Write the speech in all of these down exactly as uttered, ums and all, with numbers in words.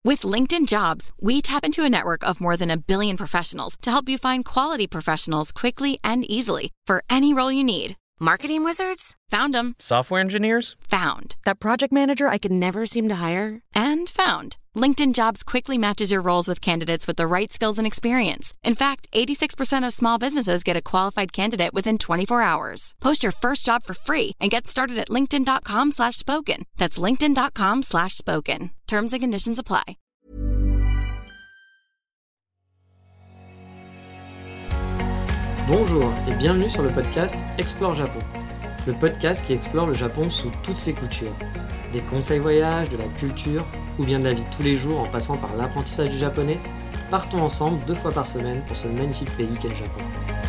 With LinkedIn Jobs, we tap into a network of more than a billion professionals to help you find quality professionals quickly and easily for any role you need. Marketing wizards? Found them. Software engineers? Found. That project manager I could never seem to hire? And found. LinkedIn Jobs quickly matches your roles with candidates with the right skills and experience. In fact, eighty-six percent of small businesses get a qualified candidate within twenty-four hours. Post your first job for free and get started at linkedin.com slash spoken. That's linkedin.com slash spoken. Terms and conditions apply. Bonjour et bienvenue sur le podcast Explore Japon. Le podcast qui explore le Japon sous toutes ses coutures. Des conseils voyages, de la culture ou bien de la vie de tous les jours en passant par l'apprentissage du japonais, partons ensemble deux fois par semaine pour ce magnifique pays qu'est le Japon.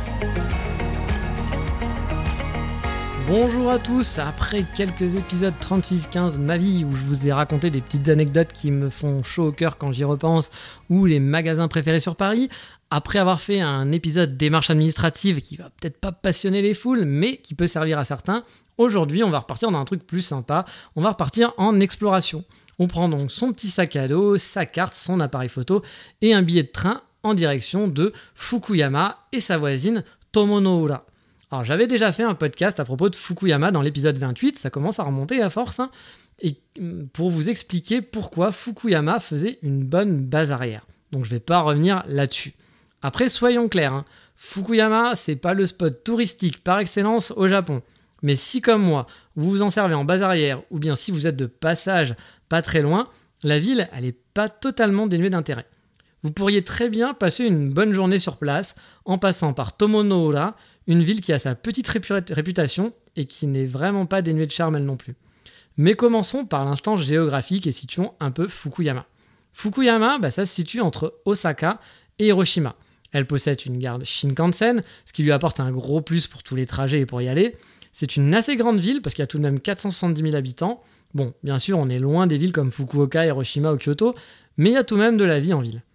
Bonjour à tous, après quelques épisodes trente-six quinze ma vie où je vous ai raconté des petites anecdotes qui me font chaud au cœur quand j'y repense ou les magasins préférés sur Paris, après avoir fait un épisode démarche administrative qui va peut-être pas passionner les foules mais qui peut servir à certains, aujourd'hui on va repartir dans un truc plus sympa, on va repartir en exploration. On prend donc son petit sac à dos, sa carte, son appareil photo et un billet de train en direction de Fukuyama et sa voisine Tomonoura. Alors j'avais déjà fait un podcast à propos de Fukuyama dans l'épisode vingt-huit, ça commence à remonter à force, hein, et pour vous expliquer pourquoi Fukuyama faisait une bonne base arrière. Donc je vais pas revenir là-dessus. Après soyons clairs, hein, Fukuyama c'est pas le spot touristique par excellence au Japon. Mais si comme moi, vous vous en servez en base arrière, ou bien si vous êtes de passage pas très loin, la ville elle est pas totalement dénuée d'intérêt. Vous pourriez très bien passer une bonne journée sur place en passant par Tomonoura, une ville qui a sa petite réputation et qui n'est vraiment pas dénuée de charme elle non plus. Mais commençons par l'instant géographique et situons un peu Fukuyama. Fukuyama, bah ça se situe entre Osaka et Hiroshima. Elle possède une gare de Shinkansen, ce qui lui apporte un gros plus pour tous les trajets et pour y aller. C'est une assez grande ville parce qu'il y a tout de même quatre cent soixante-dix mille habitants. Bon, bien sûr, on est loin des villes comme Fukuoka, Hiroshima ou Kyoto, mais il y a tout de même de la vie en ville.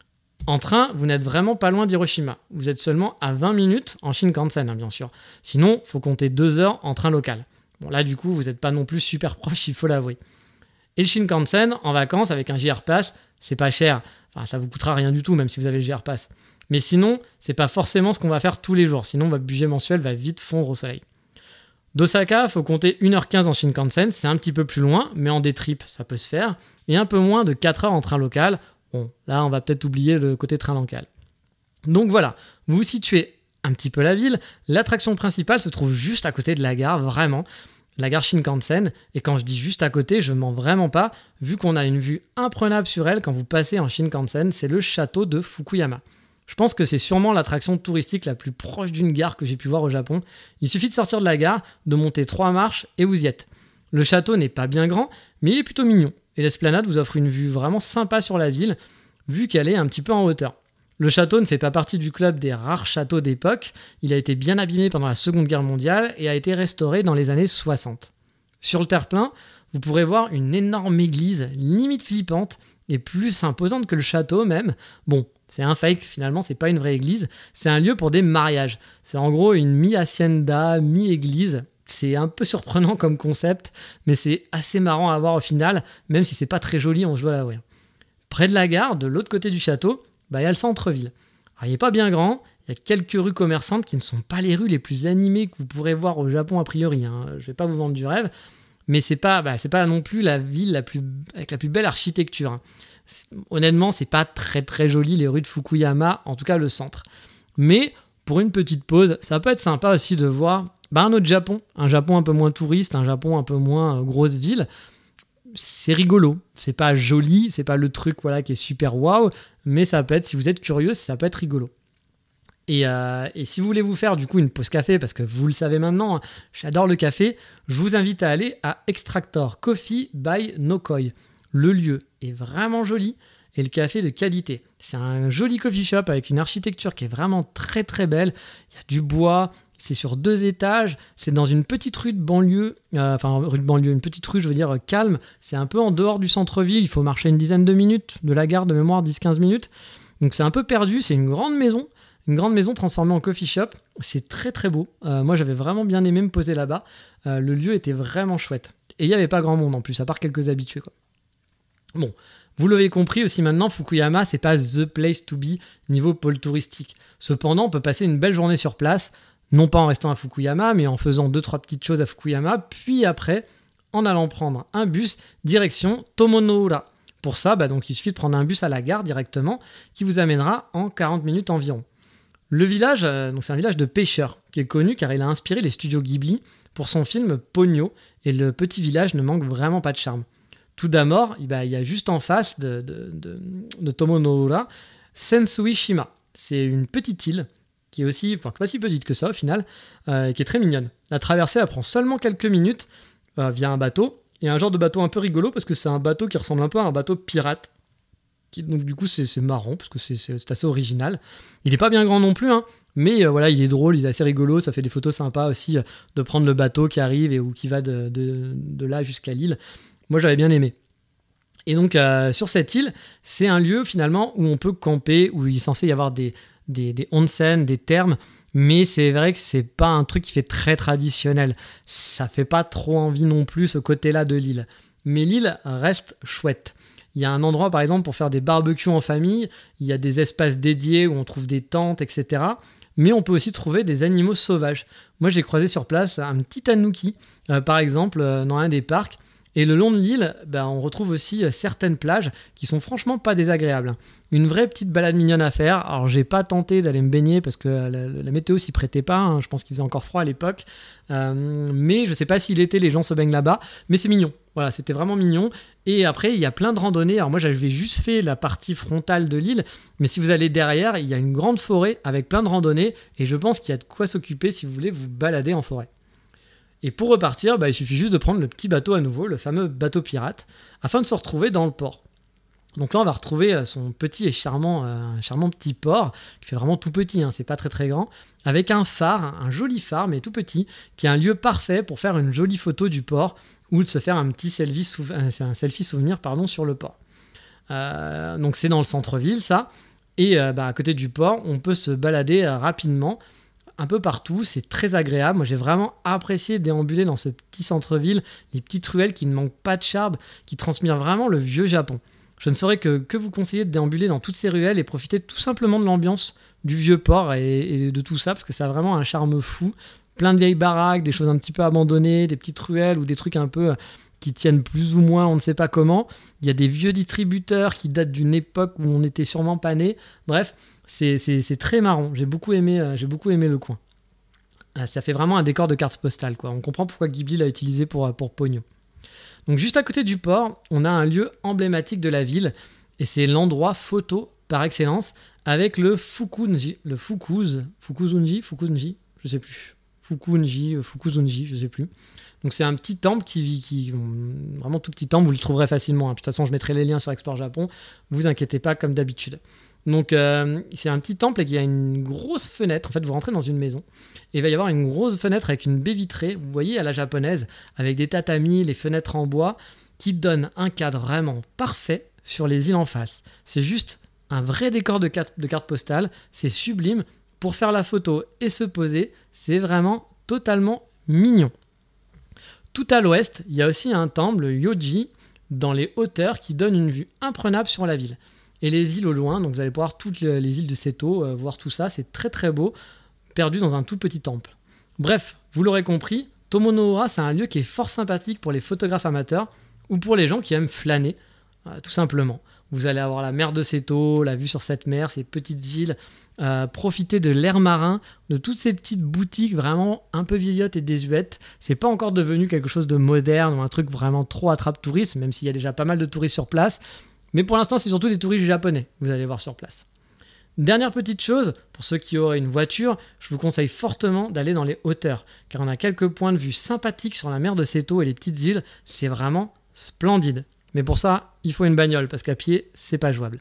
En train, vous n'êtes vraiment pas loin d'Hiroshima. Vous êtes seulement à vingt minutes en Shinkansen, hein, bien sûr. Sinon, il faut compter deux heures en train local. Bon, là, du coup, vous n'êtes pas non plus super proche, il faut l'avouer. Et le Shinkansen, en vacances, avec un J R Pass, c'est pas cher. Enfin, ça vous coûtera rien du tout, même si vous avez le J R Pass. Mais sinon, c'est pas forcément ce qu'on va faire tous les jours. Sinon, votre budget mensuel va vite fondre au soleil. D'Osaka, il faut compter une heure quinze en Shinkansen. C'est un petit peu plus loin, mais en day trip, ça peut se faire. Et un peu moins de quatre heures en train local. Bon, là, on va peut-être oublier le côté train local. Donc voilà, vous situez un petit peu la ville. L'attraction principale se trouve juste à côté de la gare, vraiment. La gare Shinkansen. Et quand je dis juste à côté, je mens vraiment pas, vu qu'on a une vue imprenable sur elle quand vous passez en Shinkansen, c'est le château de Fukuyama. Je pense que c'est sûrement l'attraction touristique la plus proche d'une gare que j'ai pu voir au Japon. Il suffit de sortir de la gare, de monter trois marches et vous y êtes. Le château n'est pas bien grand, mais il est plutôt mignon. Et l'esplanade vous offre une vue vraiment sympa sur la ville, vu qu'elle est un petit peu en hauteur. Le château ne fait pas partie du club des rares châteaux d'époque, il a été bien abîmé pendant la Seconde Guerre mondiale et a été restauré dans les années soixante. Sur le terre-plein, vous pourrez voir une énorme église, limite flippante, et plus imposante que le château même. Bon, c'est un fake, finalement, c'est pas une vraie église, c'est un lieu pour des mariages. C'est en gros une mi-hacienda, mi-église. C'est un peu surprenant comme concept, mais c'est assez marrant à voir au final, même si c'est pas très joli, on se doit l'avouer. Près de la gare, de l'autre côté du château, bah, il y a le centre-ville. Alors, il n'est pas bien grand, il y a quelques rues commerçantes qui ne sont pas les rues les plus animées que vous pourrez voir au Japon a priori. Hein. Je vais pas vous vendre du rêve, mais c'est pas, bah, c'est pas non plus la ville la plus, avec la plus belle architecture. Hein. C'est, honnêtement, c'est pas très très joli les rues de Fukuyama, en tout cas le centre. Mais pour une petite pause, ça peut être sympa aussi de voir bah, un autre Japon, un Japon un peu moins touriste, un Japon un peu moins euh, grosse ville. C'est rigolo, c'est pas joli, c'est pas le truc voilà qui est super waouh, mais ça peut être, si vous êtes curieux, ça peut être rigolo. Et, euh, et si vous voulez vous faire du coup une pause café, parce que vous le savez maintenant, hein, j'adore le café, je vous invite à aller à Extractor Coffee by Nokoi. Le lieu est vraiment joli et le café de qualité. C'est un joli coffee shop avec une architecture qui est vraiment très très belle. Il y a du bois, c'est sur deux étages, c'est dans une petite rue de banlieue, euh, enfin rue de banlieue, une petite rue je veux dire calme, c'est un peu en dehors du centre-ville, il faut marcher une dizaine de minutes de la gare de mémoire, dix à quinze minutes. Donc c'est un peu perdu, c'est une grande maison, une grande maison transformée en coffee shop, c'est très très beau. Euh, moi j'avais vraiment bien aimé me poser là-bas, euh, le lieu était vraiment chouette. Et il n'y avait pas grand monde en plus, à part quelques habitués quoi. Bon, Vous l'avez compris aussi maintenant, Fukuyama, c'est pas the place to be niveau pôle touristique. Cependant, on peut passer une belle journée sur place, non pas en restant à Fukuyama, mais en faisant deux trois petites choses à Fukuyama, puis après, en allant prendre un bus direction Tomonoura. Pour ça, bah donc, il suffit de prendre un bus à la gare directement, qui vous amènera en quarante minutes environ. Le village, euh, donc c'est un village de pêcheurs, qui est connu car il a inspiré les studios Ghibli pour son film Ponyo, et le petit village ne manque vraiment pas de charme. Tout d'abord, il y a juste en face de, de, de, de Tomonoura, Sensui-shima. C'est une petite île qui est aussi, enfin pas si petite que ça au final, euh, qui est très mignonne. La traversée, elle prend seulement quelques minutes euh, via un bateau, et un genre de bateau un peu rigolo parce que c'est un bateau qui ressemble un peu à un bateau pirate. Qui, donc du coup, c'est, c'est marrant parce que c'est, c'est, c'est assez original. Il n'est pas bien grand non plus, hein, mais euh, voilà, il est drôle, il est assez rigolo. Ça fait des photos sympas aussi euh, de prendre le bateau qui arrive et ou qui va de, de, de là jusqu'à l'île. Moi, j'avais bien aimé. Et donc, euh, sur cette île, c'est un lieu, finalement, où on peut camper, où il est censé y avoir des, des, des onsen, des thermes, mais c'est vrai que c'est pas un truc qui fait très traditionnel. Ça fait pas trop envie non plus, ce côté-là de l'île. Mais l'île reste chouette. Il y a un endroit, par exemple, pour faire des barbecues en famille. Il y a des espaces dédiés où on trouve des tentes, et cetera. Mais on peut aussi trouver des animaux sauvages. Moi, j'ai croisé sur place un petit tanuki, euh, par exemple, euh, dans un des parcs. Et le long de l'île, ben, on retrouve aussi certaines plages qui sont franchement pas désagréables. Une vraie petite balade mignonne à faire. Alors, j'ai pas tenté d'aller me baigner parce que la, la météo s'y prêtait pas. Hein. Je pense qu'il faisait encore froid à l'époque. Euh, mais je sais pas si l'été, les gens se baignent là-bas. Mais c'est mignon. Voilà, c'était vraiment mignon. Et après, il y a plein de randonnées. Alors moi, j'avais juste fait la partie frontale de l'île. Mais si vous allez derrière, il y a une grande forêt avec plein de randonnées. Et je pense qu'il y a de quoi s'occuper si vous voulez vous balader en forêt. Et pour repartir, bah, il suffit juste de prendre le petit bateau à nouveau, le fameux bateau pirate, afin de se retrouver dans le port. Donc là, on va retrouver son petit et charmant, euh, charmant petit port, qui fait vraiment tout petit, hein, c'est pas très très grand, avec un phare, un joli phare, mais tout petit, qui est un lieu parfait pour faire une jolie photo du port, ou de se faire un petit selfie, sou- euh, un selfie souvenir pardon, sur le port. Euh, donc c'est dans le centre-ville, ça, et euh, bah, à côté du port, on peut se balader euh, rapidement, un peu partout, c'est très agréable. Moi, j'ai vraiment apprécié déambuler dans ce petit centre-ville, les petites ruelles qui ne manquent pas de charme, qui transmirent vraiment le vieux Japon. Je ne saurais que, que vous conseiller de déambuler dans toutes ces ruelles et profiter tout simplement de l'ambiance du vieux port et, et de tout ça, parce que ça a vraiment un charme fou. Plein de vieilles baraques, des choses un petit peu abandonnées, des petites ruelles ou des trucs un peu qui tiennent plus ou moins, on ne sait pas comment. Il y a des vieux distributeurs qui datent d'une époque où on était sûrement pas né. Bref, c'est, c'est, c'est très marrant. J'ai beaucoup aimé, euh, j'ai beaucoup aimé le coin. Euh, ça fait vraiment un décor de carte postale, quoi. On comprend pourquoi Ghibli l'a utilisé pour, pour Ponyo. Donc juste à côté du port, on a un lieu emblématique de la ville, et c'est l'endroit photo par excellence, avec le Fukunji, le Fukuz, Fukuzunji, Fukuzunji, je sais plus. Fukunji, Fukuzunji, je sais plus. Donc c'est un petit temple qui vit, qui, vraiment tout petit temple, vous le trouverez facilement. Hein. De toute façon, je mettrai les liens sur Explore Japon, vous inquiétez pas comme d'habitude. Donc euh, c'est un petit temple et il y a une grosse fenêtre. En fait, vous rentrez dans une maison et il va y avoir une grosse fenêtre avec une baie vitrée, vous voyez, à la japonaise, avec des tatamis, les fenêtres en bois, qui donnent un cadre vraiment parfait sur les îles en face. C'est juste un vrai décor de carte, de carte postale, c'est sublime. Pour faire la photo et se poser, c'est vraiment totalement mignon. Tout à l'ouest, il y a aussi un temple, le Yoji, dans les hauteurs, qui donne une vue imprenable sur la ville. Et les îles au loin, donc vous allez pouvoir toutes les îles de Seto, euh, voir tout ça, c'est très très beau, perdu dans un tout petit temple. Bref, vous l'aurez compris, Tomonoura, c'est un lieu qui est fort sympathique pour les photographes amateurs ou pour les gens qui aiment flâner, euh, tout simplement. Vous allez avoir la mer de Seto, la vue sur cette mer, ces petites îles, euh, profiter de l'air marin, de toutes ces petites boutiques vraiment un peu vieillottes et désuètes. C'est pas encore devenu quelque chose de moderne ou un truc vraiment trop attrape-touristes, même s'il y a déjà pas mal de touristes sur place. Mais pour l'instant, c'est surtout des touristes japonais, vous allez voir sur place. Dernière petite chose, pour ceux qui auraient une voiture, je vous conseille fortement d'aller dans les hauteurs, car on a quelques points de vue sympathiques sur la mer de Seto et les petites îles, c'est vraiment splendide. Mais pour ça, il faut une bagnole, parce qu'à pied, c'est pas jouable.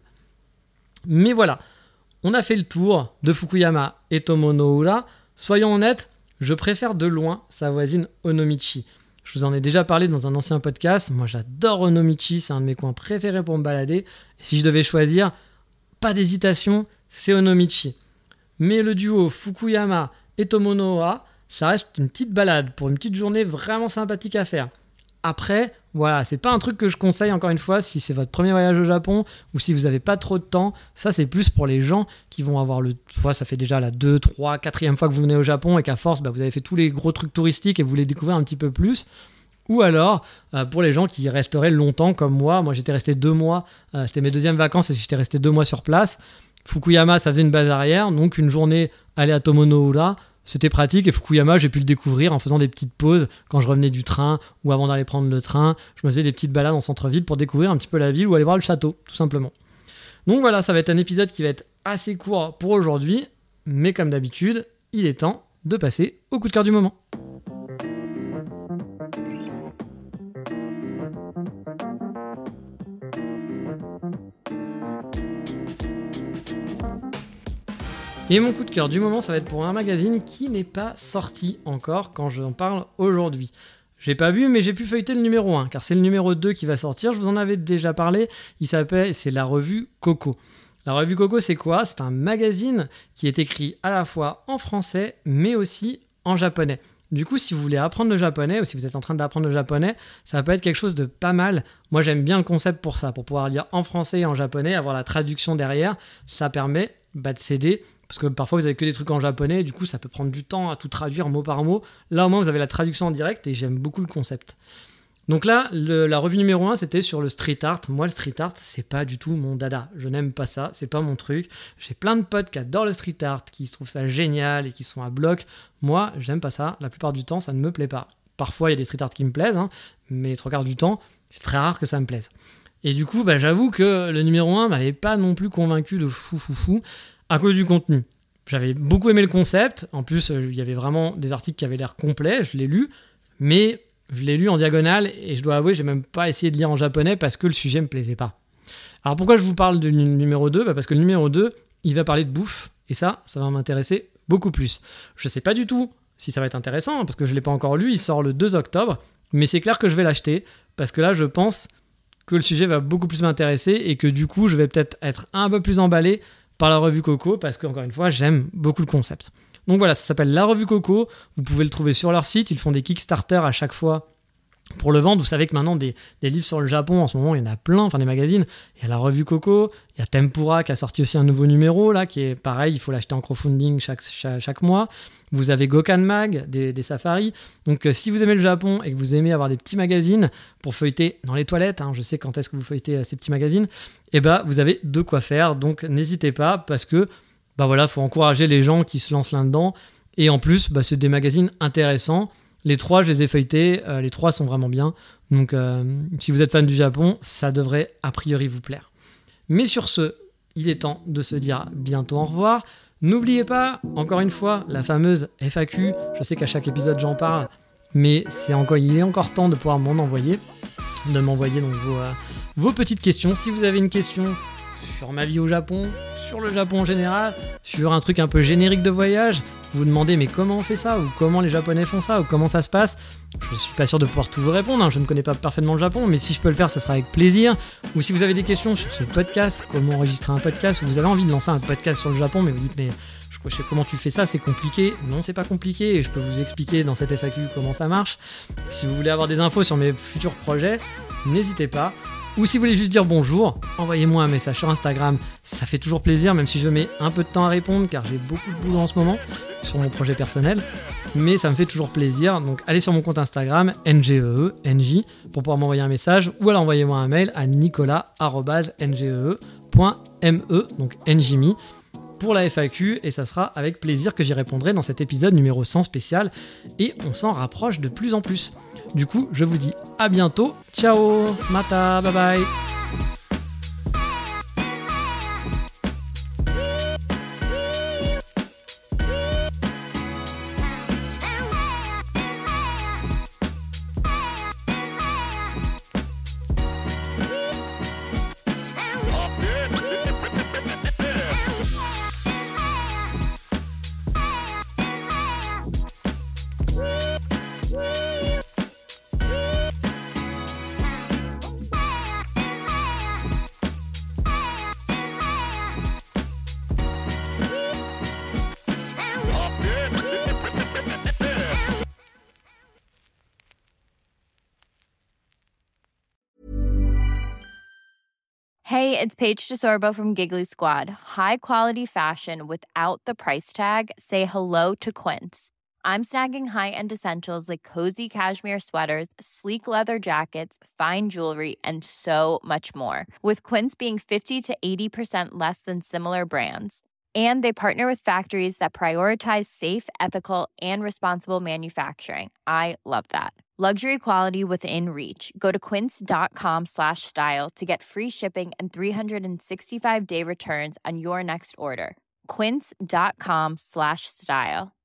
Mais voilà, on a fait le tour de Fukuyama et Tomonoura. Soyons honnêtes, je préfère de loin sa voisine Onomichi. Je vous en ai déjà parlé dans un ancien podcast. Moi, j'adore Onomichi, c'est un de mes coins préférés pour me balader. Et si je devais choisir, pas d'hésitation, c'est Onomichi. Mais le duo Fukuyama et Tomonoura, ça reste une petite balade pour une petite journée vraiment sympathique à faire. Après, voilà, c'est pas un truc que je conseille encore une fois si c'est votre premier voyage au Japon ou si vous avez pas trop de temps. Ça, c'est plus pour les gens qui vont avoir le... Soit ça fait déjà la deux, trois, quatrième fois que vous venez au Japon et qu'à force, bah, vous avez fait tous les gros trucs touristiques et vous voulez découvrir un petit peu plus. Ou alors, euh, pour les gens qui resteraient longtemps comme moi. Moi, j'étais resté deux mois. Euh, c'était mes deuxièmes vacances et j'étais resté deux mois sur place. Fukuyama, ça faisait une base arrière. Donc, une journée aller à Tomonoura, c'était pratique. Et Fukuyama, j'ai pu le découvrir en faisant des petites pauses quand je revenais du train ou avant d'aller prendre le train. Je me faisais des petites balades en centre-ville pour découvrir un petit peu la ville ou aller voir le château, tout simplement. Donc voilà, ça va être un épisode qui va être assez court pour aujourd'hui. Mais comme d'habitude, il est temps de passer au coup de cœur du moment. Et mon coup de cœur du moment, ça va être pour un magazine qui n'est pas sorti encore quand j'en parle aujourd'hui. J'ai pas vu, mais j'ai pu feuilleter le numéro un, car c'est le numéro deux qui va sortir. Je vous en avais déjà parlé. Il s'appelle, c'est la revue Coco. La revue Coco, c'est quoi ? C'est un magazine qui est écrit à la fois en français, mais aussi en japonais. Du coup, si vous voulez apprendre le japonais, ou si vous êtes en train d'apprendre le japonais, ça peut être quelque chose de pas mal. Moi, j'aime bien le concept pour ça, pour pouvoir lire en français et en japonais, avoir la traduction derrière. Ça permet bah, de s'aider. Parce que parfois vous avez que des trucs en japonais, et du coup ça peut prendre du temps à tout traduire mot par mot. Là au moins vous avez la traduction en direct et j'aime beaucoup le concept. Donc là, le, la revue numéro un, c'était sur le street art. Moi, le street art, c'est pas du tout mon dada. Je n'aime pas ça, c'est pas mon truc. J'ai plein de potes qui adorent le street art, qui trouvent ça génial et qui sont à bloc. Moi, j'aime pas ça. La plupart du temps, ça ne me plaît pas. Parfois, il y a des street art qui me plaisent, hein, mais les trois quarts du temps, c'est très rare que ça me plaise. Et du coup, bah, j'avoue que le numéro un m'avait pas non plus convaincu de fou fou fou à cause du contenu. J'avais beaucoup aimé le concept. En plus, il y avait vraiment des articles qui avaient l'air complets. Je l'ai lu, mais je l'ai lu en diagonale et je dois avouer, j'ai même pas essayé de lire en japonais parce que le sujet me plaisait pas. Alors pourquoi je vous parle du numéro deux ? Bah parce que le numéro deux, il va parler de bouffe et ça, ça va m'intéresser beaucoup plus. Je sais pas du tout si ça va être intéressant parce que je l'ai pas encore lu. Il sort le deux octobre, mais c'est clair que je vais l'acheter parce que là, je pense que le sujet va beaucoup plus m'intéresser et que du coup, je vais peut-être être un peu plus emballé par la revue Coco, parce qu'encore une fois, j'aime beaucoup le concept. Donc voilà, ça s'appelle la revue Coco, vous pouvez le trouver sur leur site, ils font des Kickstarter à chaque fois pour le vendre. Vous savez que maintenant, des, des livres sur le Japon, en ce moment, il y en a plein, enfin des magazines. Il y a la revue Coco, il y a Tempura qui a sorti aussi un nouveau numéro, là, qui est pareil, il faut l'acheter en crowdfunding chaque, chaque, chaque mois. Vous avez Gokan Mag, des, des safaris. Donc euh, si vous aimez le Japon et que vous aimez avoir des petits magazines pour feuilleter dans les toilettes, hein, je sais quand est-ce que vous feuilletez euh, ces petits magazines, et bah vous avez de quoi faire, donc n'hésitez pas, parce que bah voilà, faut encourager les gens qui se lancent là-dedans. Et en plus, bah, c'est des magazines intéressants. Les trois, je les ai feuilletés, euh, les trois sont vraiment bien. Donc euh, si vous êtes fan du Japon, ça devrait a priori vous plaire. Mais sur ce, il est temps de se dire bientôt au revoir. N'oubliez pas, encore une fois, la fameuse F A Q. Je sais qu'à chaque épisode j'en parle, mais c'est encore, il est encore temps de pouvoir m'en envoyer, de m'envoyer donc vos, euh, vos petites questions. Si vous avez une question sur ma vie au Japon, sur le Japon en général, sur un truc un peu générique de voyage, vous vous demandez mais comment on fait ça, ou comment les Japonais font ça, ou comment ça se passe, je suis pas sûr de pouvoir tout vous répondre, hein, je ne connais pas parfaitement le Japon, mais si je peux le faire, ça sera avec plaisir. Ou si vous avez des questions sur ce podcast, comment enregistrer un podcast, ou vous avez envie de lancer un podcast sur le Japon, mais vous dites mais je sais comment tu fais ça, c'est compliqué. Non, c'est pas compliqué, et je peux vous expliquer dans cette F A Q comment ça marche. Si vous voulez avoir des infos sur mes futurs projets, n'hésitez pas. Ou si vous voulez juste dire bonjour, envoyez-moi un message sur Instagram, ça fait toujours plaisir, même si je mets un peu de temps à répondre, car j'ai beaucoup de boulot en ce moment sur mon projet personnel, mais ça me fait toujours plaisir. Donc allez sur mon compte Instagram, N G E E, N J, pour pouvoir m'envoyer un message, ou alors envoyez-moi un mail à nicolas arobase n g e e point m e, donc N J M I, pour la F A Q, et ça sera avec plaisir que j'y répondrai dans cet épisode numéro cent spécial, et on s'en rapproche de plus en plus. Du coup, je vous dis à bientôt, ciao, mata, bye bye. Hey, it's Paige DeSorbo from Giggly Squad. High quality fashion without the price tag. Say hello to Quince. I'm snagging high-end essentials like cozy cashmere sweaters, sleek leather jackets, fine jewelry, and so much more. With Quince being fifty to eighty percent less than similar brands. And they partner with factories that prioritize safe, ethical, and responsible manufacturing. I love that. Luxury quality within reach. Go to quince.com slash style to get free shipping and three sixty-five day returns on your next order. Quince.com slash style.